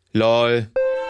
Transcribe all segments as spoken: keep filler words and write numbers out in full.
Lol.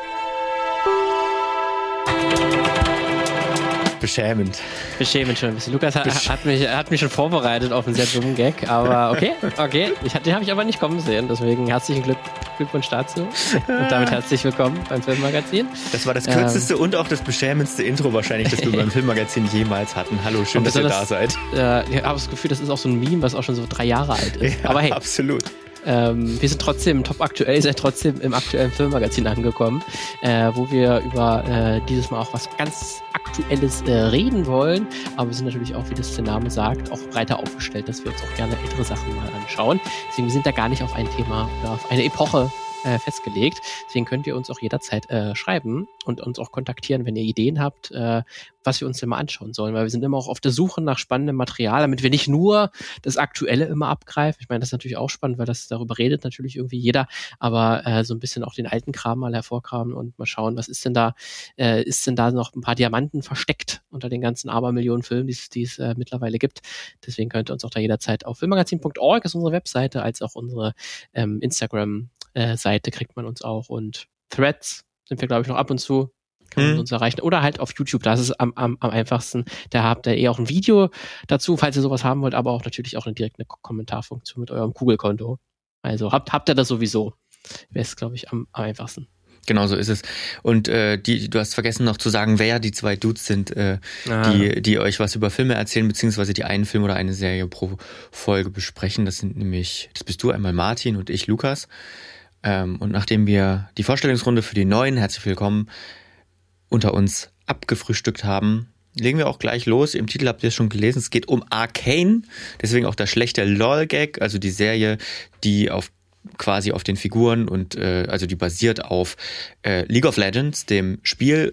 Beschämend. Beschämend schon ein bisschen. Lukas hat, hat, mich, hat mich schon vorbereitet auf einen sehr dummen Gag, aber okay, okay. Ich, den habe ich aber nicht kommen sehen, deswegen herzlichen Glück, Glückwunsch dazu. Und damit herzlich willkommen beim Filmmagazin. Das war das kürzeste ähm, und auch das beschämendste Intro wahrscheinlich, das wir beim Filmmagazin jemals hatten. Hallo, schön, dass ihr da seid. Äh, ich habe das Gefühl, das ist auch so ein Meme, was auch schon so drei Jahre alt ist. Ja, aber hey. Absolut. Ähm, wir sind trotzdem top aktuell, ihr seid trotzdem im aktuellen Filmmagazin angekommen, äh, wo wir über äh, dieses Mal auch was ganz Aktuelles äh, reden wollen, aber wir sind natürlich auch, wie das der Name sagt, auch breiter aufgestellt, dass wir uns auch gerne ältere Sachen mal anschauen. Deswegen wir sind da gar nicht auf ein Thema oder auf eine Epoche äh, festgelegt. Deswegen könnt ihr uns auch jederzeit äh, schreiben und uns auch kontaktieren, wenn ihr Ideen habt, äh, was wir uns denn mal anschauen sollen, weil wir sind immer auch auf der Suche nach spannendem Material, damit wir nicht nur das Aktuelle immer abgreifen. Ich meine, das ist natürlich auch spannend, weil das darüber redet natürlich irgendwie jeder, aber äh, so ein bisschen auch den alten Kram mal hervorkramen und mal schauen, was ist denn da, äh, ist denn da noch ein paar Diamanten versteckt unter den ganzen Abermillionen Filmen, die es äh, mittlerweile gibt. Deswegen könnt ihr uns auch da jederzeit auf filmmagazin punkt org ist unsere Webseite, als auch unsere ähm, Instagram-Seite kriegt man uns auch und Threads sind wir, glaube ich, noch ab und zu. Kann man hm. uns erreichen. Oder halt auf YouTube, das ist am, am, am einfachsten. Da habt ihr eh auch ein Video dazu, falls ihr sowas haben wollt, aber auch natürlich auch eine direkte Kommentarfunktion mit eurem Google-Konto. Also habt, habt ihr das sowieso. Wäre es, glaube ich, am, am einfachsten. Genau so ist es. Und äh, die, du hast vergessen noch zu sagen, wer die zwei Dudes sind, äh, ah. die, die euch was über Filme erzählen, beziehungsweise die einen Film oder eine Serie pro Folge besprechen. Das sind nämlich, das bist du einmal Martin und ich Lukas. Ähm, und nachdem wir die Vorstellungsrunde für die Neuen, herzlich willkommen, unter uns abgefrühstückt haben, legen wir auch gleich los. Im Titel habt ihr es schon gelesen, es geht um Arcane, deswegen auch der schlechte LOL-Gag, also die Serie, die auf quasi auf den Figuren und äh, also die basiert auf äh, League of Legends, dem Spiel,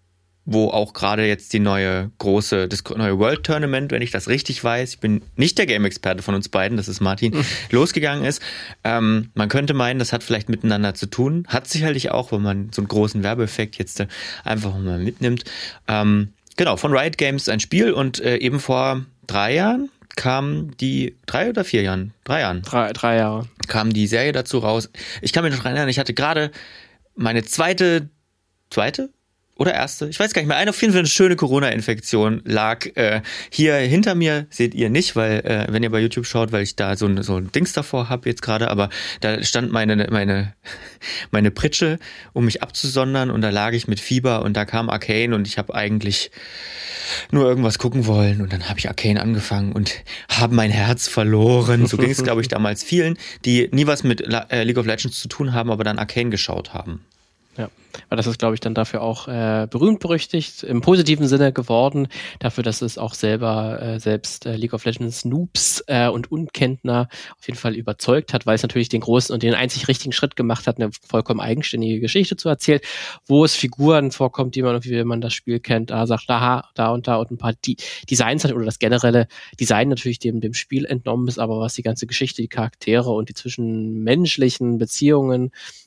wo auch gerade jetzt die neue große, das neue World Tournament, wenn ich das richtig weiß, ich bin nicht der Game-Experte von uns beiden, das ist Martin, mhm. losgegangen ist. Ähm, man könnte meinen, das hat vielleicht miteinander zu tun, hat sicherlich auch, wenn man so einen großen Werbeeffekt jetzt äh, einfach mal mitnimmt. Ähm, genau, von Riot Games ein Spiel und äh, eben vor drei Jahren kam die, drei oder vier Jahren? Drei Jahren. Drei, drei Jahre. Kam die Serie dazu raus. Ich kann mich noch erinnern, ich hatte gerade meine zweite, zweite? Oder erste, ich weiß gar nicht mehr, eine auf jeden Fall eine schöne Corona-Infektion lag äh, hier hinter mir, seht ihr nicht, weil äh, wenn ihr bei YouTube schaut, weil ich da so ein, so ein Dings davor habe jetzt gerade, aber da stand meine meine meine Pritsche, um mich abzusondern und da lag ich mit Fieber und da kam Arcane und ich habe eigentlich nur irgendwas gucken wollen und dann habe ich Arcane angefangen und habe mein Herz verloren. So ging es, glaube ich, damals vielen, die nie was mit äh, League of Legends zu tun haben, aber dann Arcane geschaut haben. Ja, weil das ist, glaube ich, dann dafür auch äh, berühmt-berüchtigt, im positiven Sinne geworden, dafür, dass es auch selber, äh, selbst äh, League of Legends Noobs äh, und Unkenntner auf jeden Fall überzeugt hat, weil es natürlich den großen und den einzig richtigen Schritt gemacht hat, eine vollkommen eigenständige Geschichte zu erzählen, wo es Figuren vorkommt, die man, wie man das Spiel kennt, da sagt, da, da und da und ein paar die Designs hat oder das generelle Design natürlich dem, dem Spiel entnommen ist, aber was die ganze Geschichte, die Charaktere und die zwischenmenschlichen Beziehungen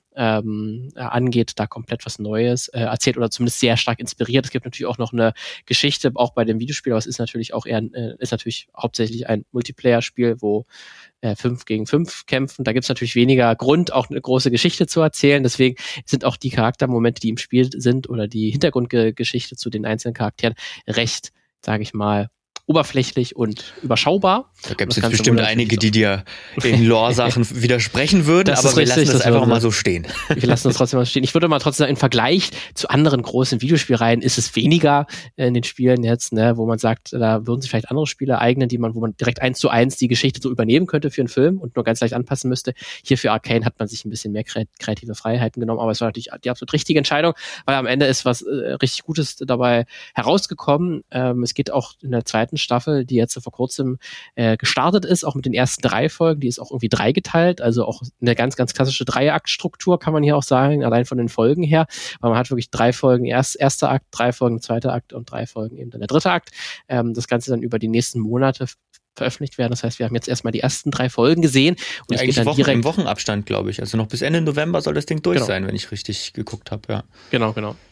Ähm, äh, angeht, da komplett was Neues äh, erzählt oder zumindest sehr stark inspiriert. Es gibt natürlich auch noch eine Geschichte, auch bei dem Videospiel, aber es ist natürlich auch eher, äh, ist natürlich hauptsächlich ein Multiplayer-Spiel, wo äh, fünf gegen fünf kämpfen. Da gibt es natürlich weniger Grund, auch eine große Geschichte zu erzählen. Deswegen sind auch die Charaktermomente, die im Spiel sind oder die Hintergrundgeschichte zu den einzelnen Charakteren recht, sage ich mal, oberflächlich und überschaubar. Da gibt es jetzt bestimmt einige, die dir in Lore-Sachen widersprechen würden, das aber wir richtig, lassen das einfach mal so stehen. Wir lassen das trotzdem mal stehen. Ich würde mal trotzdem sagen, im Vergleich zu anderen großen Videospielreihen ist es weniger in den Spielen jetzt, ne, wo man sagt, da würden sich vielleicht andere Spiele eignen, die man, wo man direkt eins zu eins die Geschichte so übernehmen könnte für einen Film und nur ganz leicht anpassen müsste. Hier für Arcane hat man sich ein bisschen mehr kreative Freiheiten genommen, aber es war natürlich die absolut richtige Entscheidung, weil am Ende ist was äh, richtig Gutes dabei herausgekommen. Ähm, es geht auch in der zweiten Staffel, die jetzt vor kurzem äh, gestartet ist, auch mit den ersten drei Folgen, die ist auch irgendwie dreigeteilt, also auch eine ganz, ganz klassische Dreiaktstruktur, kann man hier auch sagen, allein von den Folgen her, weil man hat wirklich drei Folgen, erst, erster Akt, drei Folgen, zweiter Akt und drei Folgen eben dann der dritte Akt. Ähm, das Ganze dann über die nächsten Monate veröffentlicht werden. Das heißt, wir haben jetzt erstmal die ersten drei Folgen gesehen. Und ja, es eigentlich geht dann Wochen, direkt im Wochenabstand, glaube ich. Also noch bis Ende November soll das Ding durch genau. sein, wenn ich richtig geguckt habe. Ja. Genau, genau.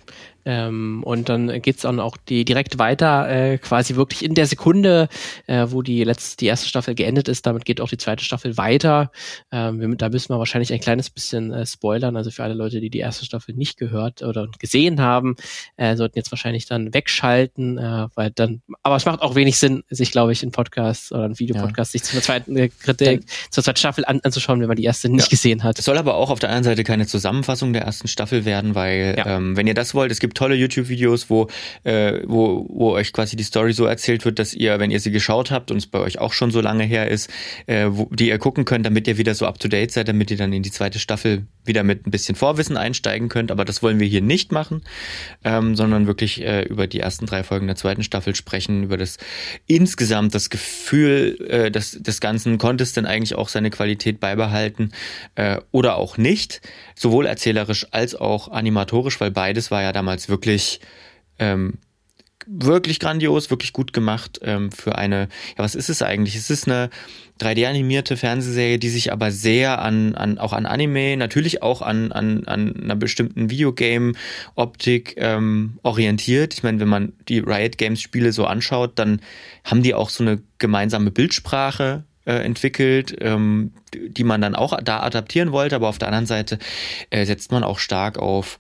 Ähm, und dann geht's dann auch die direkt weiter, äh, quasi wirklich in der Sekunde, äh, wo die letzte, die erste Staffel geendet ist. Damit geht auch die zweite Staffel weiter. Ähm, wir, da müssen wir wahrscheinlich ein kleines bisschen äh, spoilern. Also für alle Leute, die die erste Staffel nicht gehört oder gesehen haben, äh, sollten jetzt wahrscheinlich dann wegschalten, äh, weil dann. Aber es macht auch wenig Sinn, sich, glaube ich, in Podcasts oder in Videopodcasts ja. sich zur zweiten äh, Kritik, zur zweiten Staffel an, anzuschauen, wenn man die erste nicht ja. gesehen hat. Es soll aber auch auf der anderen Seite keine Zusammenfassung der ersten Staffel werden, weil ja. ähm, wenn ihr das wollt, es gibt tolle YouTube-Videos, wo, äh, wo, wo euch quasi die Story so erzählt wird, dass ihr, wenn ihr sie geschaut habt und es bei euch auch schon so lange her ist, äh, wo, die ihr gucken könnt, damit ihr wieder so up-to-date seid, damit ihr dann in die zweite Staffel wieder mit ein bisschen Vorwissen einsteigen könnt. Aber das wollen wir hier nicht machen, ähm, sondern wirklich äh, über die ersten drei Folgen der zweiten Staffel sprechen, über das insgesamt das Gefühl äh, des, des Ganzen, konnte es denn eigentlich auch seine Qualität beibehalten äh, oder auch nicht, sowohl erzählerisch als auch animatorisch, weil beides war ja damals wirklich Ähm, wirklich grandios, wirklich gut gemacht ähm, für eine, ja, was ist es eigentlich? Es ist eine drei D-animierte Fernsehserie, die sich aber sehr an, an auch an Anime, natürlich auch an, an, an einer bestimmten Videogame-Optik ähm, orientiert. Ich meine, wenn man die Riot Games-Spiele so anschaut, dann haben die auch so eine gemeinsame Bildsprache äh, entwickelt, ähm, die man dann auch da adaptieren wollte, aber auf der anderen Seite äh, setzt man auch stark auf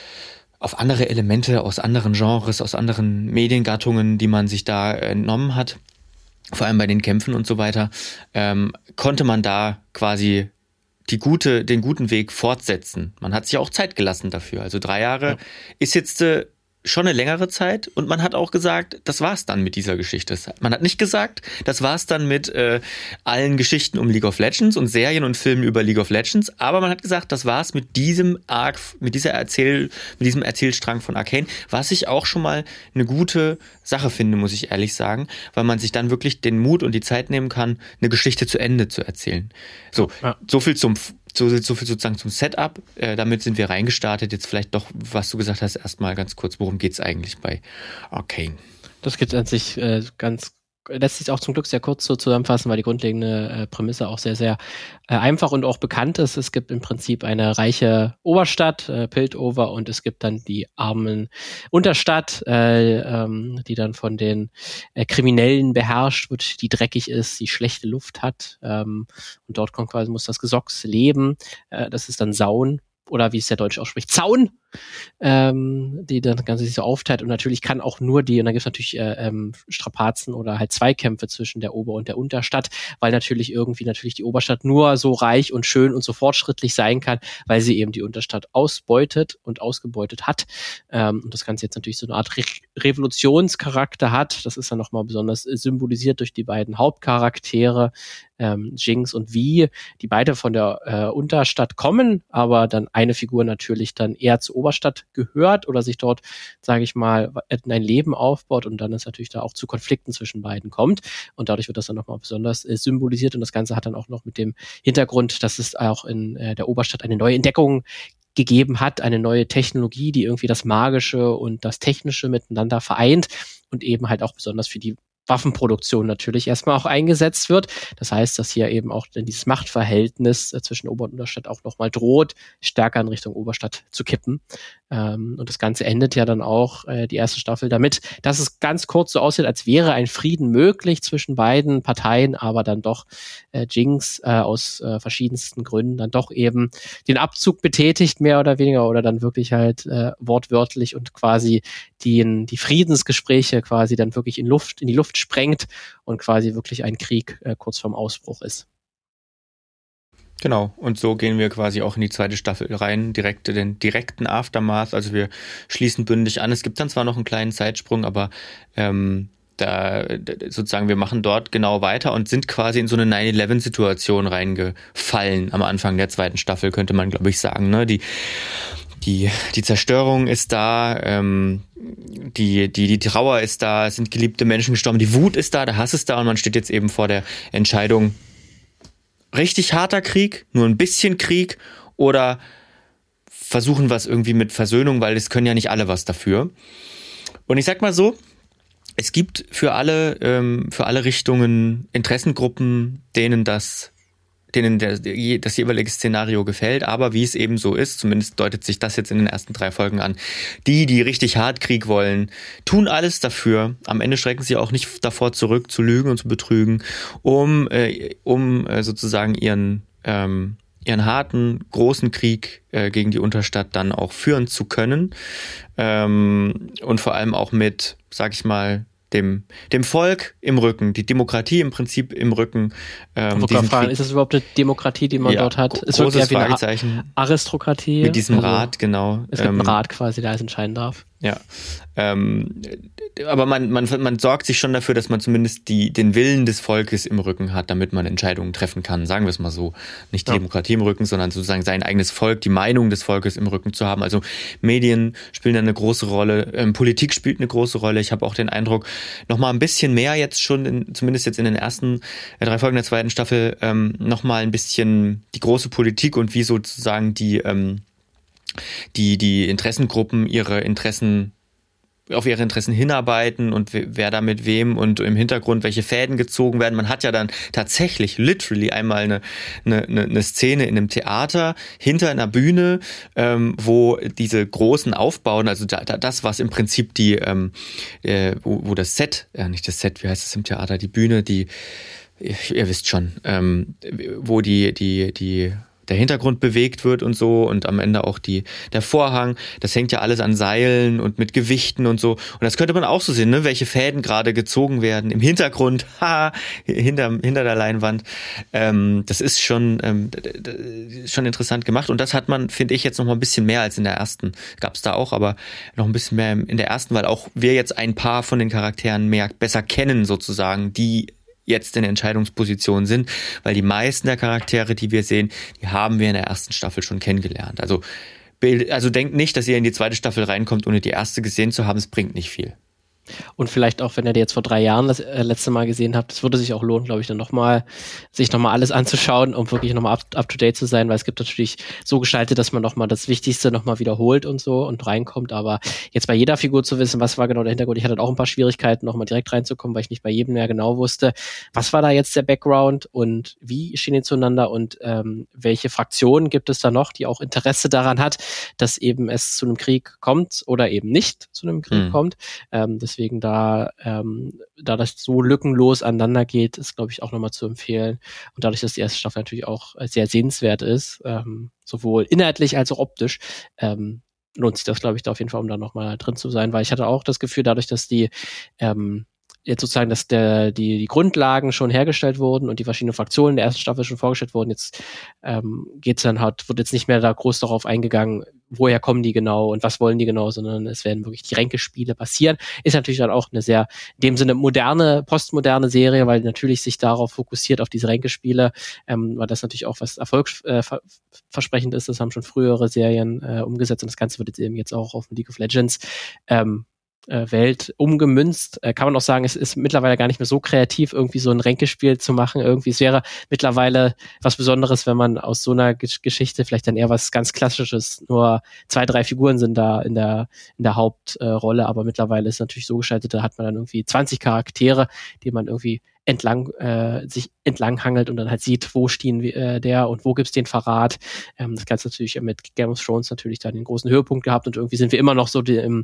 auf andere Elemente aus anderen Genres, aus anderen Mediengattungen, die man sich da entnommen hat, vor allem bei den Kämpfen und so weiter, ähm, konnte man da quasi die gute, den guten Weg fortsetzen. Man hat sich auch Zeit gelassen dafür. Also drei Jahre ja. ist jetzt äh, schon eine längere Zeit und man hat auch gesagt, das war's dann mit dieser Geschichte. Man hat nicht gesagt, das war's dann mit äh, allen Geschichten um League of Legends und Serien und Filmen über League of Legends, aber man hat gesagt, das war's mit diesem Arc, mit dieser Erzähl, mit diesem Erzählstrang von Arcane, was ich auch schon mal eine gute Sache finde, muss ich ehrlich sagen, weil man sich dann wirklich den Mut und die Zeit nehmen kann, eine Geschichte zu Ende zu erzählen. So, ja. so viel zum So, so viel sozusagen zum Setup. Äh, damit sind wir reingestartet. Jetzt vielleicht doch, was du gesagt hast, erstmal ganz kurz, worum geht's eigentlich bei Arcane? Das geht an sich äh, ganz, lässt sich auch zum Glück sehr kurz so zusammenfassen, weil die grundlegende äh, Prämisse auch sehr, sehr äh, einfach und auch bekannt ist. Es gibt im Prinzip eine reiche Oberstadt, äh, Piltover, und es gibt dann die armen Unterstadt, äh, ähm, die dann von den äh, Kriminellen beherrscht wird, die dreckig ist, die schlechte Luft hat. Ähm, und dort kommt quasi, muss das Gesocks leben. Äh, das ist dann Saun. Oder wie es der Deutsche ausspricht, Zaun, ähm, die dann ganz sich so aufteilt. Und natürlich kann auch nur die, und dann gibt es natürlich äh, ähm, Strapazen oder halt Zweikämpfe zwischen der Ober- und der Unterstadt, weil natürlich irgendwie natürlich die Oberstadt nur so reich und schön und so fortschrittlich sein kann, weil sie eben die Unterstadt ausbeutet und ausgebeutet hat. Ähm, und das Ganze jetzt natürlich so eine Art Re- Revolutionscharakter hat. Das ist dann nochmal besonders symbolisiert durch die beiden Hauptcharaktere, ähm, Jinx und Vi, die beide von der äh, Unterstadt kommen, aber dann eine Figur natürlich dann eher zur Oberstadt gehört oder sich dort, sage ich mal, ein Leben aufbaut und dann es natürlich da auch zu Konflikten zwischen beiden kommt. Und dadurch wird das dann nochmal besonders äh, symbolisiert. Und das Ganze hat dann auch noch mit dem Hintergrund, dass es auch in äh, der Oberstadt eine neue Entdeckung gegeben hat, eine neue Technologie, die irgendwie das Magische und das Technische miteinander vereint und eben halt auch besonders für die Waffenproduktion natürlich erstmal auch eingesetzt wird. Das heißt, dass hier eben auch dieses Machtverhältnis äh, zwischen Ober- und Unterstadt auch nochmal droht, stärker in Richtung Oberstadt zu kippen. Ähm, und das Ganze endet ja dann auch, äh, die erste Staffel, damit, dass es ganz kurz so aussieht, als wäre ein Frieden möglich zwischen beiden Parteien, aber dann doch äh, Jinx äh, aus äh, verschiedensten Gründen dann doch eben den Abzug betätigt, mehr oder weniger, oder dann wirklich halt äh, wortwörtlich und quasi die, die Friedensgespräche quasi dann wirklich in Luft, in die Luft sprengt und quasi wirklich ein Krieg äh, kurz vorm Ausbruch ist. Genau, und so gehen wir quasi auch in die zweite Staffel rein, direkt den direkten Aftermath, also wir schließen bündig an. Es gibt dann zwar noch einen kleinen Zeitsprung, aber ähm, da sozusagen wir machen dort genau weiter und sind quasi in so eine nine eleven Situation reingefallen am Anfang der zweiten Staffel, könnte man glaube ich sagen, ne? Die Die, die Zerstörung ist da, ähm, die, die, die Trauer ist da, es sind geliebte Menschen gestorben, die Wut ist da, der Hass ist da und man steht jetzt eben vor der Entscheidung, richtig harter Krieg, nur ein bisschen Krieg oder versuchen wir es irgendwie mit Versöhnung, weil es können ja nicht alle was dafür. Und ich sag mal so, es gibt für alle, ähm, für alle Richtungen Interessengruppen, denen das denen der, das jeweilige Szenario gefällt, aber wie es eben so ist, zumindest deutet sich das jetzt in den ersten drei Folgen an, die, die richtig hart Krieg wollen, tun alles dafür. Am Ende schrecken sie auch nicht davor zurück, zu lügen und zu betrügen, um, äh, um äh, sozusagen ihren, ähm, ihren harten, großen Krieg äh, gegen die Unterstadt dann auch führen zu können. Ähm, und vor allem auch mit, sag ich mal, dem, dem Volk im Rücken, die Demokratie im Prinzip im Rücken. Ähm, ich fragen, Krieg, ist das überhaupt eine Demokratie, die man ja, dort hat? Es wird ja wie eine Aristokratie. Mit diesem also, Rat, genau. Es gibt ähm, einen Rat quasi, der alles entscheiden darf. Ja, ähm, aber man, man, man sorgt sich schon dafür, dass man zumindest die, den Willen des Volkes im Rücken hat, damit man Entscheidungen treffen kann, sagen wir es mal so. Nicht die ja. Demokratie im Rücken, sondern sozusagen sein eigenes Volk, die Meinung des Volkes im Rücken zu haben. Also Medien spielen da eine große Rolle, ähm, Politik spielt eine große Rolle. Ich habe auch den Eindruck, noch mal ein bisschen mehr jetzt schon, in, zumindest jetzt in den ersten äh, drei Folgen der zweiten Staffel, ähm, noch mal ein bisschen die große Politik und wie sozusagen die ähm, die die Interessengruppen ihre Interessen auf ihre Interessen hinarbeiten und wer da mit wem und im Hintergrund welche Fäden gezogen werden. Man hat ja dann tatsächlich literally einmal eine, eine, eine Szene in einem Theater hinter einer Bühne, ähm, wo diese großen Aufbauten, also da, da, das, was im Prinzip die, ähm, äh, wo, wo das Set, äh, nicht das Set, wie heißt es im Theater, die Bühne, die, ihr, ihr wisst schon, ähm, wo die, die, die der Hintergrund bewegt wird und so und am Ende auch die der Vorhang, das hängt ja alles an Seilen und mit Gewichten und so. Und das könnte man auch so sehen, ne? Welche Fäden gerade gezogen werden im Hintergrund, haha, hinter, hinter der Leinwand. Ähm, das ist schon, ähm, schon interessant gemacht und das hat man, finde ich, jetzt noch mal ein bisschen mehr als in der ersten. Gab es da auch, aber noch ein bisschen mehr in der ersten, weil auch wir jetzt ein paar von den Charakteren mehr besser kennen sozusagen, die jetzt in Entscheidungspositionen sind, weil die meisten der Charaktere, die wir sehen, die haben wir in der ersten Staffel schon kennengelernt. Also, also denkt nicht, dass ihr in die zweite Staffel reinkommt, ohne die erste gesehen zu haben. Es bringt nicht viel. Und vielleicht auch, wenn ihr die jetzt vor drei Jahren das äh, letzte Mal gesehen habt, es würde sich auch lohnen, glaube ich, dann nochmal, sich nochmal alles anzuschauen, um wirklich nochmal up, up to date zu sein, weil es gibt natürlich so gestaltet, dass man nochmal das Wichtigste nochmal wiederholt und so und reinkommt, aber jetzt bei jeder Figur zu wissen, was war genau der Hintergrund, ich hatte auch ein paar Schwierigkeiten, nochmal direkt reinzukommen, weil ich nicht bei jedem mehr genau wusste, was war da jetzt der Background und wie stehen die zueinander und ähm, welche Fraktionen gibt es da noch, die auch Interesse daran hat, dass eben es zu einem Krieg kommt oder eben nicht zu einem Krieg mhm. kommt. Ähm, das Deswegen da, ähm, da das so lückenlos aneinander geht, ist, glaube ich, auch nochmal zu empfehlen. Und dadurch, dass die erste Staffel natürlich auch sehr sehenswert ist, ähm, sowohl inhaltlich als auch optisch, ähm, lohnt sich das, glaube ich, da auf jeden Fall, um da nochmal drin zu sein. Weil ich hatte auch das Gefühl, dadurch, dass die ähm, jetzt sozusagen, dass der, die, die Grundlagen schon hergestellt wurden und die verschiedenen Fraktionen der ersten Staffel schon vorgestellt wurden, jetzt ähm, geht's dann halt, wird jetzt nicht mehr da groß darauf eingegangen, woher kommen die genau und was wollen die genau, sondern es werden wirklich die Ränkespiele passieren. Ist natürlich dann auch eine sehr, in dem Sinne moderne, postmoderne Serie, weil natürlich sich darauf fokussiert, auf diese Ränkespiele, ähm, weil das natürlich auch was erfolgsversprechend ist. Das haben schon frühere Serien äh, umgesetzt und das Ganze wird jetzt eben jetzt auch auf League of Legends ähm, Welt umgemünzt, äh, kann man auch sagen, es ist mittlerweile gar nicht mehr so kreativ, irgendwie so ein Ränkespiel zu machen. Irgendwie, es wäre mittlerweile was Besonderes, wenn man aus so einer G- Geschichte vielleicht dann eher was ganz Klassisches, nur zwei, drei Figuren sind da in der in der Hauptrolle, äh, aber mittlerweile ist es natürlich so gestaltet, da hat man dann irgendwie zwanzig Charaktere, die man irgendwie entlang äh, sich entlang hangelt und dann halt sieht, wo stehen wir, äh, der und wo gibt's den Verrat. Ähm, das Ganze natürlich mit Game of Thrones natürlich dann den großen Höhepunkt gehabt und irgendwie sind wir immer noch so die, im,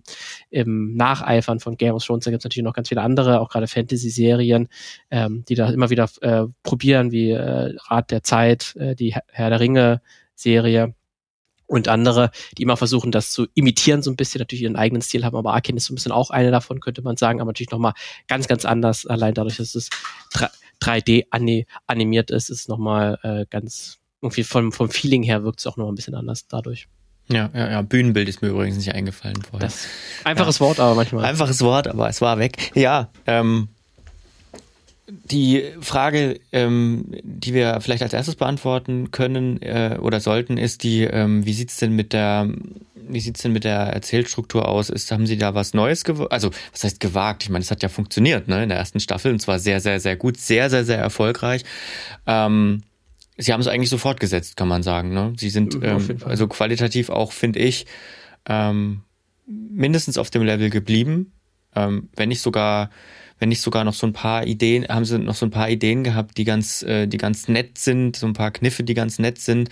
im Nacheifern von Game of Thrones. Da gibt's natürlich noch ganz viele andere, auch gerade Fantasy-Serien, ähm, die da immer wieder äh, probieren, wie äh, Rat der Zeit, äh, die Herr der Ringe-Serie und andere, die immer versuchen, das zu imitieren, so ein bisschen, natürlich ihren eigenen Stil haben, aber Arcane ist so ein bisschen auch eine davon, könnte man sagen, aber natürlich nochmal ganz, ganz anders, allein dadurch, dass es drei D animiert ist, ist es nochmal äh, ganz, irgendwie vom, vom Feeling her wirkt es auch nochmal ein bisschen anders dadurch. Ja, ja, ja, Bühnenbild ist mir übrigens nicht eingefallen vorher. Das einfaches ja. Wort, aber manchmal. Einfaches Wort, aber es war weg. Ja, ähm, die Frage, ähm, die wir vielleicht als erstes beantworten können äh, oder sollten, ist die, ähm, wie sieht's denn mit der, wie sieht's denn mit der Erzählstruktur aus? Ist, haben Sie da was Neues gewagt? Also, was heißt gewagt? Ich meine, es hat ja funktioniert, ne, in der ersten Staffel und zwar sehr, sehr, sehr gut, sehr, sehr, sehr erfolgreich. Ähm, Sie haben es eigentlich so fortgesetzt, kann man sagen, ne? Sie sind ähm, also qualitativ auch, finde ich, ähm, mindestens auf dem Level geblieben, ähm, wenn nicht sogar wenn nicht sogar noch so ein paar Ideen, haben sie noch so ein paar Ideen gehabt, die ganz, äh, die ganz nett sind, so ein paar Kniffe, die ganz nett sind,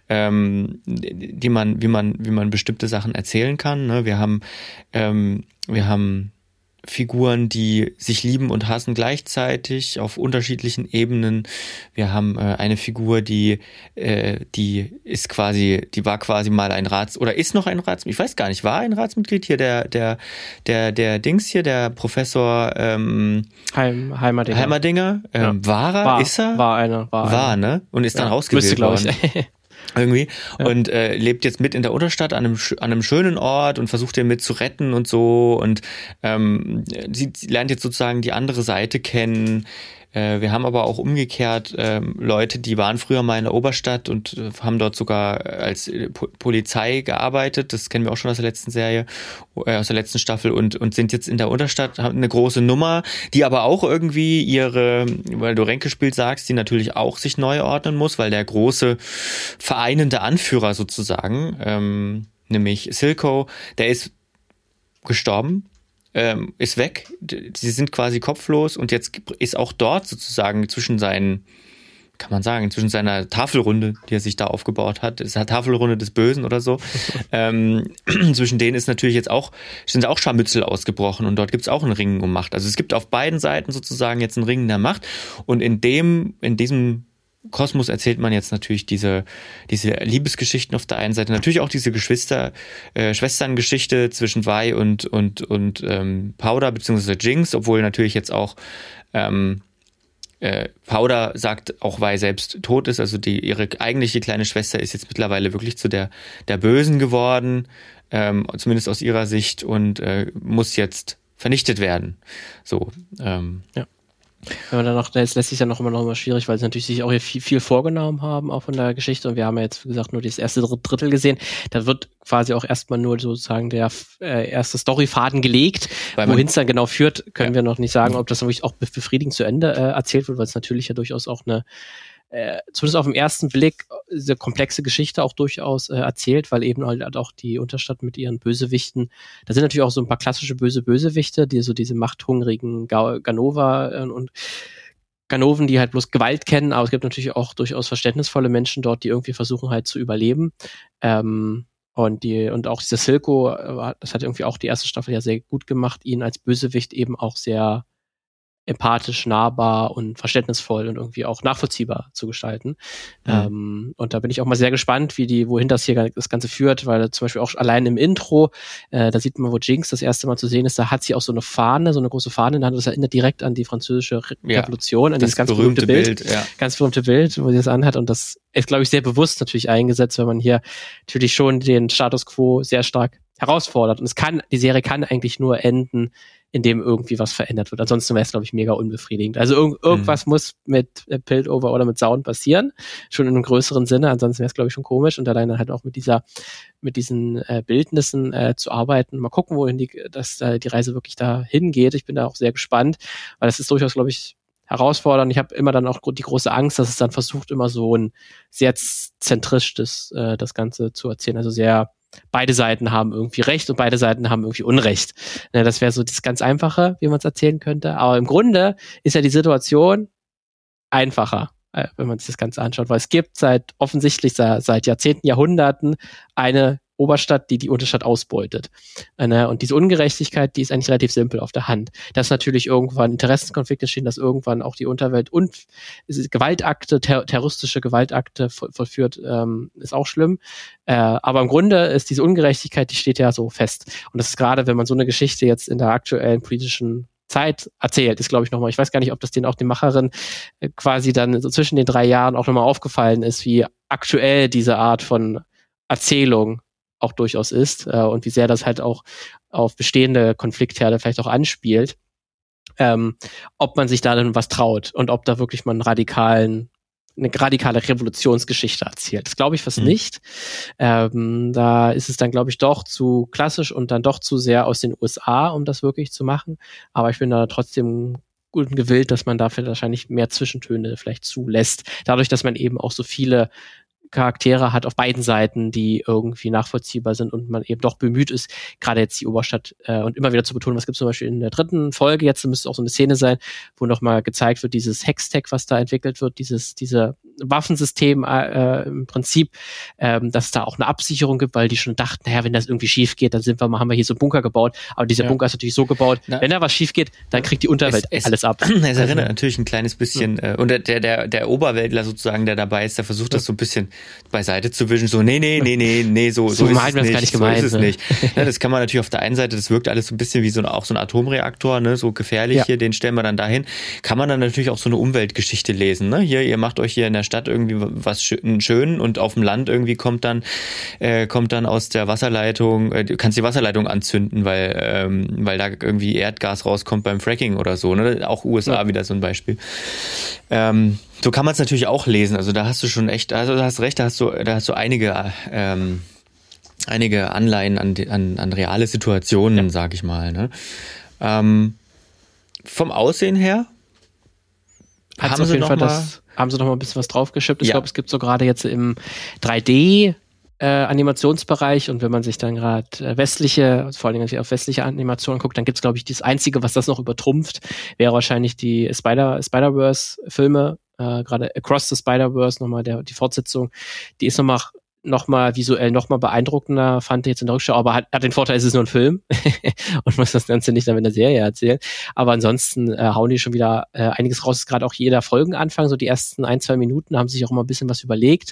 ähm, die man, wie man, wie man bestimmte Sachen erzählen kann. Ne? Wir haben, ähm, wir haben Figuren, die sich lieben und hassen gleichzeitig auf unterschiedlichen Ebenen. Wir haben äh, eine Figur, die äh, die ist quasi, die war quasi mal ein Rats oder ist noch ein Ratsmitglied. Ich weiß gar nicht, war ein Ratsmitglied hier der der der der Dings hier, der Professor ähm, Heim, Heimerdinger. Heimerdinger. Ähm, ja. War er? War, ist er? War einer. War, war einer. ne? Und ist dann ja, rausgewählt worden. Ich. Irgendwie. Ja. Und äh, lebt jetzt mit in der Unterstadt an einem, an einem schönen Ort und versucht den mit zu retten und so. Und ähm, sie, sie lernt jetzt sozusagen die andere Seite kennen. Äh, wir haben aber auch umgekehrt äh, Leute, die waren früher mal in der Oberstadt und äh, haben dort sogar als äh, po- Polizei gearbeitet. Das kennen wir auch schon aus der letzten Serie, äh, aus der letzten Staffel und, und sind jetzt in der Unterstadt, haben eine große Nummer, die aber auch irgendwie ihre, weil du Ränkespiel sagst, die natürlich auch sich neu ordnen muss, weil der große vereinende Anführer sozusagen, ähm, nämlich Silco, der ist gestorben. Ähm, ist weg, sie sind quasi kopflos und jetzt ist auch dort sozusagen zwischen seinen, kann man sagen, zwischen seiner Tafelrunde, die er sich da aufgebaut hat, ist eine Tafelrunde des Bösen oder so, ähm, zwischen denen ist natürlich jetzt auch, sind auch Scharmützel ausgebrochen und dort gibt es auch ein Ringen um Macht. Also es gibt auf beiden Seiten sozusagen jetzt ein Ringen der Macht und in dem, in diesem Kosmos erzählt man jetzt natürlich diese, diese Liebesgeschichten auf der einen Seite, natürlich auch diese Geschwister, äh, Schwesterngeschichte zwischen Vi und, und, und ähm, Powder, beziehungsweise Jinx, obwohl natürlich jetzt auch ähm, äh, Powder sagt, auch Vi selbst tot ist, also die, ihre eigentliche kleine Schwester ist jetzt mittlerweile wirklich zu der, der Bösen geworden, ähm, zumindest aus ihrer Sicht und äh, muss jetzt vernichtet werden. So, ähm, ja. Wenn man dann noch, das lässt sich ja noch immer noch mal schwierig, weil sie natürlich sich auch hier viel, viel vorgenommen haben, auch von der Geschichte. Und wir haben ja jetzt, wie gesagt, nur das erste Drittel gesehen. Da wird quasi auch erstmal nur sozusagen der äh, erste Storyfaden gelegt. Wohin es dann genau führt, können ja. wir noch nicht sagen, ob das wirklich auch befriedigend zu Ende äh, erzählt wird, weil es natürlich ja durchaus auch eine Äh, zumindest auf den ersten Blick diese komplexe Geschichte auch durchaus äh, erzählt, weil eben halt auch die Unterstadt mit ihren Bösewichten, da sind natürlich auch so ein paar klassische böse Bösewichte, die so diese machthungrigen Ga- Ganova äh, und Ganoven, die halt bloß Gewalt kennen, aber es gibt natürlich auch durchaus verständnisvolle Menschen dort, die irgendwie versuchen halt zu überleben. Ähm, und die und auch dieser Silco, äh, das hat irgendwie auch die erste Staffel ja sehr gut gemacht, ihn als Bösewicht eben auch sehr empathisch, nahbar und verständnisvoll und irgendwie auch nachvollziehbar zu gestalten. Mhm. Ähm, und da bin ich auch mal sehr gespannt, wie die, wohin das hier das Ganze führt, weil zum Beispiel auch allein im Intro, äh, da sieht man, wo Jinx das erste Mal zu sehen ist, da hat sie auch so eine Fahne, so eine große Fahne in der Hand, das erinnert direkt an die französische Re- ja, Revolution, an dieses ganz berühmte, berühmte Bild, Bild ja. ganz berühmte Bild, wo sie das anhat und das ist, glaube ich, sehr bewusst natürlich eingesetzt, weil man hier natürlich schon den Status Quo sehr stark herausfordert und es kann, die Serie kann eigentlich nur enden, in dem irgendwie was verändert wird. Ansonsten wäre es, glaube ich, mega unbefriedigend. Also irg- irgendwas mhm. muss mit äh, Piltover oder mit Sound passieren, schon in einem größeren Sinne, ansonsten wäre es, glaube ich, schon komisch und alleine halt auch mit dieser, mit diesen äh, Bildnissen äh, zu arbeiten. Mal gucken, wohin die, dass äh, die Reise wirklich da hingeht. Ich bin da auch sehr gespannt, weil das ist durchaus, glaube ich, herausfordernd. Ich habe immer dann auch die große Angst, dass es dann versucht, immer so ein sehr zentrisch das, äh, das Ganze zu erzählen, also sehr beide Seiten haben irgendwie Recht und beide Seiten haben irgendwie Unrecht. Ne, das wäre so das ganz Einfache, wie man es erzählen könnte. Aber im Grunde ist ja die Situation einfacher, äh, wenn man sich das Ganze anschaut, weil es gibt seit offensichtlich seit, seit Jahrzehnten, Jahrhunderten eine Oberstadt, die die Unterstadt ausbeutet. Äh, ne? Und diese Ungerechtigkeit, die ist eigentlich relativ simpel auf der Hand. Dass natürlich irgendwann Interessenkonflikte entstehen, dass irgendwann auch die Unterwelt und Gewaltakte, ter- terroristische Gewaltakte voll, vollführt, ähm, ist auch schlimm. Äh, aber im Grunde ist diese Ungerechtigkeit, die steht ja so fest. Und das ist gerade, wenn man so eine Geschichte jetzt in der aktuellen politischen Zeit erzählt, ist, glaube ich, nochmal, ich weiß gar nicht, ob das den auch den Macherinnen äh, quasi dann so zwischen den drei Jahren auch nochmal aufgefallen ist, wie aktuell diese Art von Erzählung auch durchaus ist äh, und wie sehr das halt auch auf bestehende Konfliktherde vielleicht auch anspielt, ähm, ob man sich da dann was traut und ob da wirklich mal einen radikalen, eine radikale Revolutionsgeschichte erzählt. Das glaube ich fast mhm. nicht. Ähm, da ist es dann, glaube ich, doch zu klassisch und dann doch zu sehr aus den U S A, um das wirklich zu machen. Aber ich bin da trotzdem guten gewillt, dass man dafür wahrscheinlich mehr Zwischentöne vielleicht zulässt. Dadurch, dass man eben auch so viele Charaktere hat auf beiden Seiten, die irgendwie nachvollziehbar sind und man eben doch bemüht ist, gerade jetzt die Oberstadt äh, und immer wieder zu betonen, was gibt es zum Beispiel in der dritten Folge, jetzt müsste auch so eine Szene sein, wo nochmal gezeigt wird, dieses Hextech, was da entwickelt wird, dieses diese Waffensystem äh, im Prinzip, ähm, dass es da auch eine Absicherung gibt, weil die schon dachten, naja, wenn das irgendwie schief geht, dann sind wir mal, haben wir hier so einen Bunker gebaut, aber dieser ja. Bunker ist natürlich so gebaut, Na, wenn da was schief geht, dann kriegt die Unterwelt es, es, alles ab. Es also, erinnert natürlich ein kleines bisschen, ja. äh, und der, der, der Oberweltler sozusagen, der dabei ist, der versucht ja. das so ein bisschen beiseite zu wischen, so, nee, nee, nee, nee, nee, so, so, so ist es nicht, gar nicht gemeint, so ist es ne? nicht. Ja, das kann man natürlich auf der einen Seite, das wirkt alles so ein bisschen wie so ein, auch so ein Atomreaktor, ne, so gefährlich ja. hier, den stellen wir dann dahin. Kann man dann natürlich auch so eine Umweltgeschichte lesen, ne, hier, ihr macht euch hier in der Stadt irgendwie was schön und auf dem Land irgendwie kommt dann, äh, kommt dann aus der Wasserleitung, äh, du kannst die Wasserleitung anzünden, weil, ähm, weil da irgendwie Erdgas rauskommt beim Fracking oder so, ne, auch U S A ja. wieder so ein Beispiel. Ähm, So kann man es natürlich auch lesen. Also da hast du schon echt, also da hast recht, da hast du, da hast du einige, ähm, einige Anleihen an, an, an reale Situationen, ja. sag ich mal. Ne? Ähm, vom Aussehen her Hat's haben auf sie jeden noch Fall mal, das, haben sie noch mal ein bisschen was draufgeschippt. Ich ja. glaube, es gibt so gerade jetzt im drei D Äh, Animationsbereich und wenn man sich dann gerade äh, westliche, vor allem auf westliche Animationen guckt, dann gibt's glaube ich das Einzige, was das noch übertrumpft, wäre wahrscheinlich die Spider Spider-Verse-Filme, äh, gerade Across the Spider-Verse nochmal der die Fortsetzung, die ist nochmal noch mal visuell nochmal beeindruckender, fand ich jetzt in der Rückschau, aber hat, hat den Vorteil, es ist nur ein Film und muss das Ganze nicht dann in der Serie erzählen. Aber ansonsten äh, hauen die schon wieder äh, einiges raus, gerade auch jeder Folgenanfang, so die ersten ein, zwei Minuten haben sich auch immer ein bisschen was überlegt.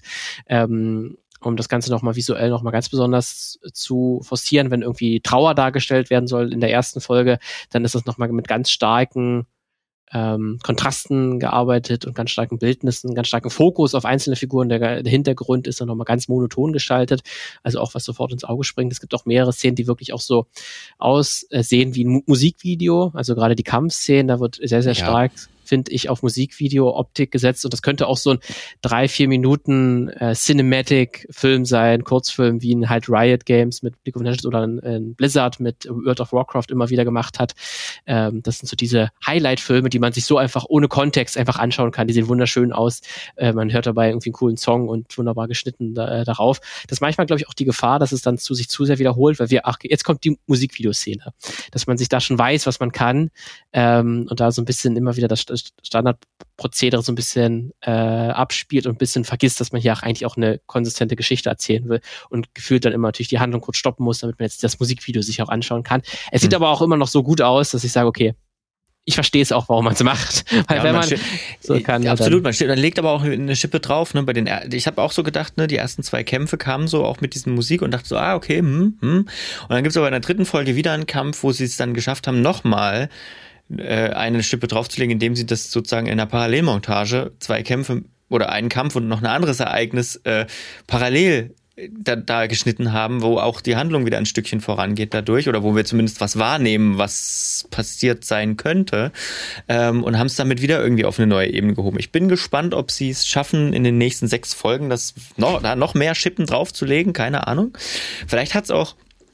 Ähm, um das Ganze nochmal visuell nochmal ganz besonders zu forcieren, wenn irgendwie Trauer dargestellt werden soll in der ersten Folge, dann ist das nochmal mit ganz starken ähm, Kontrasten gearbeitet und ganz starken Bildnissen, ganz starken Fokus auf einzelne Figuren. Der, der Hintergrund ist dann nochmal ganz monoton gestaltet, also auch was sofort ins Auge springt. Es gibt auch mehrere Szenen, die wirklich auch so aussehen wie ein Musikvideo, also gerade die Kampfszenen, da wird sehr, sehr ja. stark finde ich, auf Musikvideo-Optik gesetzt und das könnte auch so ein drei, vier Minuten äh, Cinematic-Film sein, Kurzfilm, wie ein halt Riot Games mit League of Legends oder ein, ein Blizzard mit World of Warcraft immer wieder gemacht hat. Ähm, das sind so diese Highlight-Filme, die man sich so einfach ohne Kontext einfach anschauen kann. Die sehen wunderschön aus. Äh, man hört dabei irgendwie einen coolen Song und wunderbar geschnitten da, äh, darauf. Das ist manchmal, glaube ich, auch die Gefahr, dass es dann zu sich zu sehr wiederholt, weil wir, ach, jetzt kommt die Musikvideoszene. Dass man sich da schon weiß, was man kann ähm, und da so ein bisschen immer wieder das Standardprozedere so ein bisschen äh, abspielt und ein bisschen vergisst, dass man hier auch eigentlich auch eine konsistente Geschichte erzählen will und gefühlt dann immer natürlich die Handlung kurz stoppen muss, damit man jetzt das Musikvideo sich auch anschauen kann. Es sieht hm. aber auch immer noch so gut aus, dass ich sage, okay, ich verstehe es auch, warum man es macht. Weil ja, wenn man, man steht, so kann, ja, absolut, man, steht, man legt aber auch eine Schippe drauf. Ne, bei den, ich habe auch so gedacht, ne, die ersten zwei Kämpfe kamen so auch mit diesen Musik und dachte so, ah, okay, hm, hm. Und dann gibt es aber in der dritten Folge wieder einen Kampf, wo sie es dann geschafft haben, nochmal eine Schippe draufzulegen, indem sie das sozusagen in einer Parallelmontage zwei Kämpfe oder einen Kampf und noch ein anderes Ereignis äh, parallel da, da geschnitten haben, wo auch die Handlung wieder ein Stückchen vorangeht dadurch oder wo wir zumindest was wahrnehmen, was passiert sein könnte ähm, und haben es damit wieder irgendwie auf eine neue Ebene gehoben. Ich bin gespannt, ob sie es schaffen, in den nächsten sechs Folgen das noch, da noch mehr Schippen draufzulegen, keine Ahnung. Vielleicht hat es auch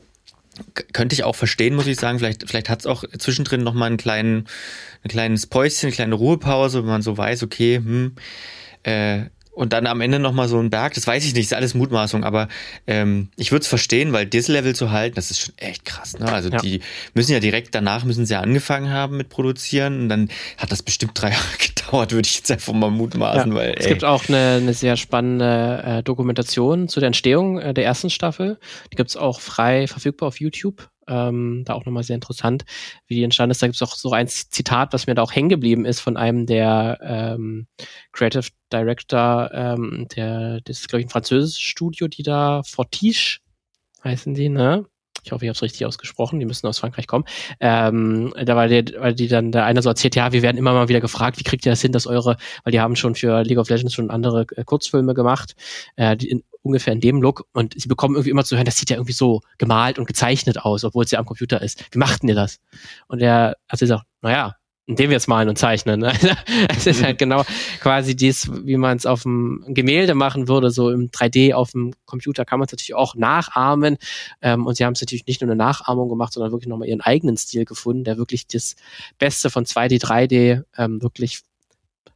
Könnte ich auch verstehen, muss ich sagen. Vielleicht, vielleicht hat es auch zwischendrin nochmal einen kleinen, ein kleines Päuschen, eine kleine Ruhepause, wenn man so weiß, okay, hm, äh, und dann am Ende nochmal so ein Berg, das weiß ich nicht, ist alles Mutmaßung, aber ähm, ich würde es verstehen, weil das Level zu halten, das ist schon echt krass, ne? Also ja. die müssen ja direkt danach, müssen sie ja angefangen haben mit Produzieren und dann hat das bestimmt drei Jahre gedauert, würde ich jetzt einfach mal mutmaßen. Ja. Weil, es gibt auch eine, eine sehr spannende äh, Dokumentation zu der Entstehung äh, der ersten Staffel. Die gibt's auch frei verfügbar auf YouTube. Ähm, da auch nochmal sehr interessant, wie die entstanden ist. Da gibt es auch so ein Zitat, was mir da auch hängen geblieben ist von einem der ähm, Creative Director, ähm, der, das ist, glaube ich, ein französisches Studio, die da Fortiche heißen die, ne? Ich hoffe, ich habe es richtig ausgesprochen. Die müssen aus Frankreich kommen. Ähm, da war die, weil die dann der einer so erzählt, ja, wir werden immer mal wieder gefragt, wie kriegt ihr das hin, dass eure, weil die haben schon für League of Legends schon andere äh, Kurzfilme gemacht, äh, die in, ungefähr in dem Look und sie bekommen irgendwie immer zu hören, das sieht ja irgendwie so gemalt und gezeichnet aus, obwohl es ja am Computer ist. Wie machten ihr das? Und er hat gesagt, naja, indem wir es malen und zeichnen. Es ist halt genau quasi dies, wie man es auf dem Gemälde machen würde, so im drei D auf dem Computer kann man es natürlich auch nachahmen. Ähm, und sie haben es natürlich nicht nur eine Nachahmung gemacht, sondern wirklich nochmal ihren eigenen Stil gefunden, der wirklich das Beste von zwei D, drei D ähm, wirklich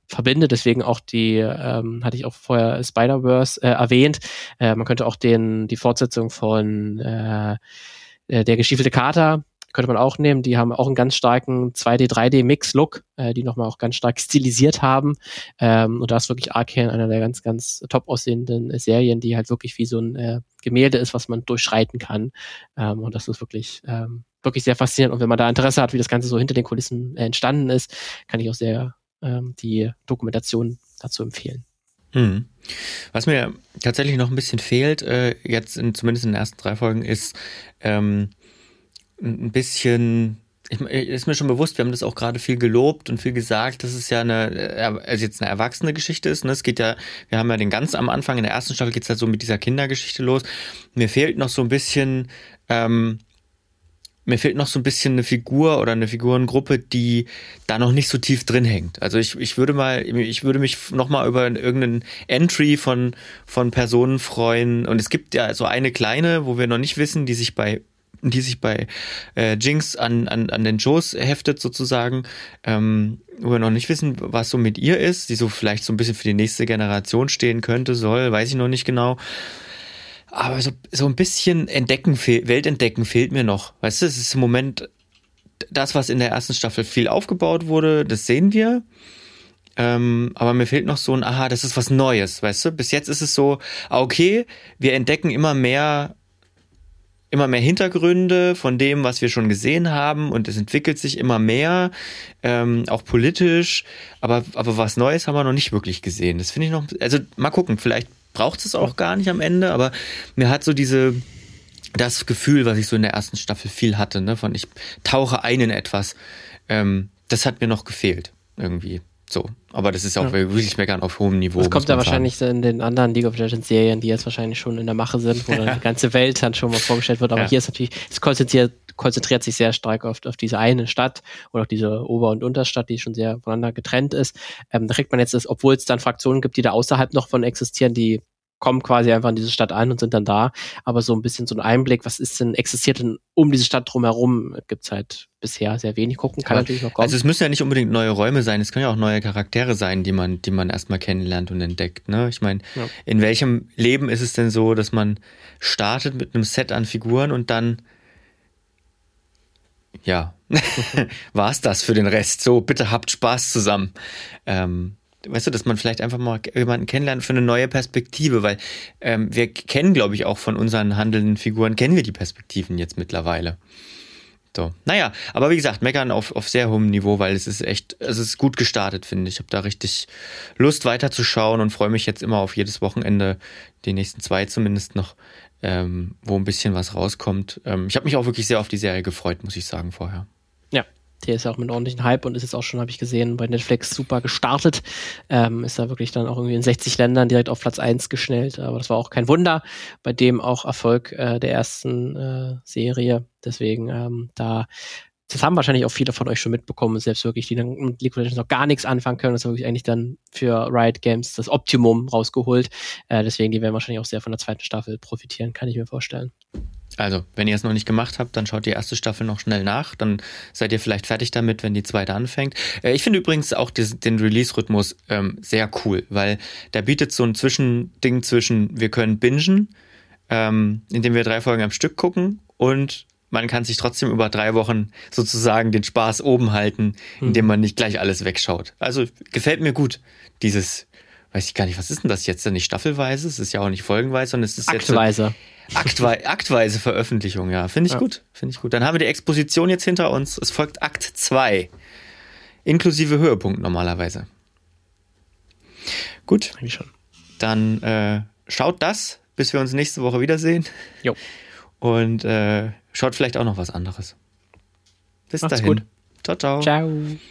verbindet. Deswegen auch die, ähm, hatte ich auch vorher Spider-Verse äh, erwähnt. Äh, man könnte auch den die Fortsetzung von äh, der gestiefelte Kater könnte man auch nehmen. Die haben auch einen ganz starken zwei D, drei D-Mix-Look, äh, die nochmal auch ganz stark stilisiert haben. Ähm, und da ist wirklich Arcane einer der ganz, ganz top aussehenden äh, Serien, die halt wirklich wie so ein äh, Gemälde ist, was man durchschreiten kann. Ähm, und das ist wirklich, ähm, wirklich sehr faszinierend. Und wenn man da Interesse hat, wie das Ganze so hinter den Kulissen äh, entstanden ist, kann ich auch sehr ähm, die Dokumentation dazu empfehlen. Hm. Was mir tatsächlich noch ein bisschen fehlt, äh, jetzt in, zumindest in den ersten drei Folgen, ist ähm, ein bisschen, ich, ist mir schon bewusst, wir haben das auch gerade viel gelobt und viel gesagt, dass es ja eine, also jetzt eine erwachsene Geschichte ist. Ne? Es geht ja, wir haben ja den ganz am Anfang, in der ersten Staffel geht es halt so mit dieser Kindergeschichte los. Mir fehlt noch so ein bisschen, ähm, mir fehlt noch so ein bisschen eine Figur oder eine Figurengruppe, die da noch nicht so tief drin hängt. Also ich, ich würde mal, ich würde mich noch mal über irgendeinen Entry von, von Personen freuen. Und es gibt ja so eine kleine, wo wir noch nicht wissen, die sich bei die sich bei äh, Jinx an, an, an den Joes heftet sozusagen, ähm, wo wir noch nicht wissen, was so mit ihr ist, die so vielleicht so ein bisschen für die nächste Generation stehen könnte, soll, weiß ich noch nicht genau. Aber so, so ein bisschen Entdecken, fehl, Weltentdecken fehlt mir noch. Weißt du, es ist im Moment das, was in der ersten Staffel viel aufgebaut wurde, das sehen wir. Ähm, aber mir fehlt noch so ein, aha, das ist was Neues, weißt du? Bis jetzt ist es so, okay, wir entdecken immer mehr immer mehr Hintergründe von dem, was wir schon gesehen haben, und es entwickelt sich immer mehr, ähm, auch politisch, aber, aber was Neues haben wir noch nicht wirklich gesehen. Das finde ich noch, also mal gucken, vielleicht braucht es auch gar nicht am Ende, aber mir hat so diese, das Gefühl, was ich so in der ersten Staffel viel hatte, ne, von ich tauche ein in etwas, ähm, das hat mir noch gefehlt, irgendwie. So, aber das ist auch ja. wirklich meckern auf hohem Niveau. Das kommt ja wahrscheinlich in den anderen League of Legends Serien, die jetzt wahrscheinlich schon in der Mache sind, wo dann die ganze Welt dann schon mal vorgestellt wird. Aber ja. hier ist natürlich, es konzentriert, konzentriert sich sehr stark auf, auf diese eine Stadt oder auf diese Ober- und Unterstadt, die schon sehr voneinander getrennt ist. Ähm, da kriegt man jetzt das, obwohl es dann Fraktionen gibt, die da außerhalb noch von existieren, die kommen quasi einfach in diese Stadt ein und sind dann da. Aber so ein bisschen so ein Einblick, was ist denn, existiert denn um diese Stadt drumherum, gibt's halt bisher sehr wenig. Gucken kann aber natürlich noch kommen. Also es müssen ja nicht unbedingt neue Räume sein, es können ja auch neue Charaktere sein, die man, die man erstmal kennenlernt und entdeckt. Ne? Ich meine, ja. in welchem Leben ist es denn so, dass man startet mit einem Set an Figuren und dann ja, war's das für den Rest. So, bitte habt Spaß zusammen. Ähm, Weißt du, dass man vielleicht einfach mal jemanden kennenlernt für eine neue Perspektive, weil ähm, wir kennen, glaube ich, auch von unseren handelnden Figuren, kennen wir die Perspektiven jetzt mittlerweile. So, naja, aber wie gesagt, meckern auf, auf sehr hohem Niveau, weil es ist echt, es ist gut gestartet, finde ich. Ich habe da richtig Lust weiterzuschauen und freue mich jetzt immer auf jedes Wochenende, die nächsten zwei zumindest noch, ähm, wo ein bisschen was rauskommt. Ähm, ich habe mich auch wirklich sehr auf die Serie gefreut, muss ich sagen, vorher. Ja. Der ist ja auch mit ordentlichen Hype und ist jetzt auch schon, habe ich gesehen, bei Netflix super gestartet. Ähm, ist da wirklich dann auch irgendwie in sechzig Ländern direkt auf Platz eins geschnellt. Aber das war auch kein Wunder. Bei dem auch Erfolg äh, der ersten äh, Serie. Deswegen ähm, da, das haben wahrscheinlich auch viele von euch schon mitbekommen. Selbst wirklich, die dann mit League of Legends noch gar nichts anfangen können. Das ist wirklich eigentlich dann für Riot Games das Optimum rausgeholt. Äh, deswegen, die werden wahrscheinlich auch sehr von der zweiten Staffel profitieren, kann ich mir vorstellen. Also, wenn ihr es noch nicht gemacht habt, dann schaut die erste Staffel noch schnell nach. Dann seid ihr vielleicht fertig damit, wenn die zweite anfängt. Äh, ich finde übrigens auch des, den Release-Rhythmus ähm, sehr cool, weil der bietet so ein Zwischending zwischen, wir können bingen, ähm, indem wir drei Folgen am Stück gucken, und man kann sich trotzdem über drei Wochen sozusagen den Spaß oben halten, indem man nicht gleich alles wegschaut. Also gefällt mir gut, dieses, weiß ich gar nicht, was ist denn das jetzt? Nicht staffelweise, es ist ja auch nicht folgenweise, sondern es ist Aktweise. jetzt so Aktwe- aktweise Veröffentlichung, ja. Finde ich ja. gut, finde ich gut. Dann haben wir die Exposition jetzt hinter uns. Es folgt Akt zwei. Inklusive Höhepunkt normalerweise. Gut. Eigentlich schon. Dann äh, schaut das, bis wir uns nächste Woche wiedersehen. Jo. Und äh, schaut vielleicht auch noch was anderes. Bis Macht's dahin. Gut. Ciao, ciao. Ciao.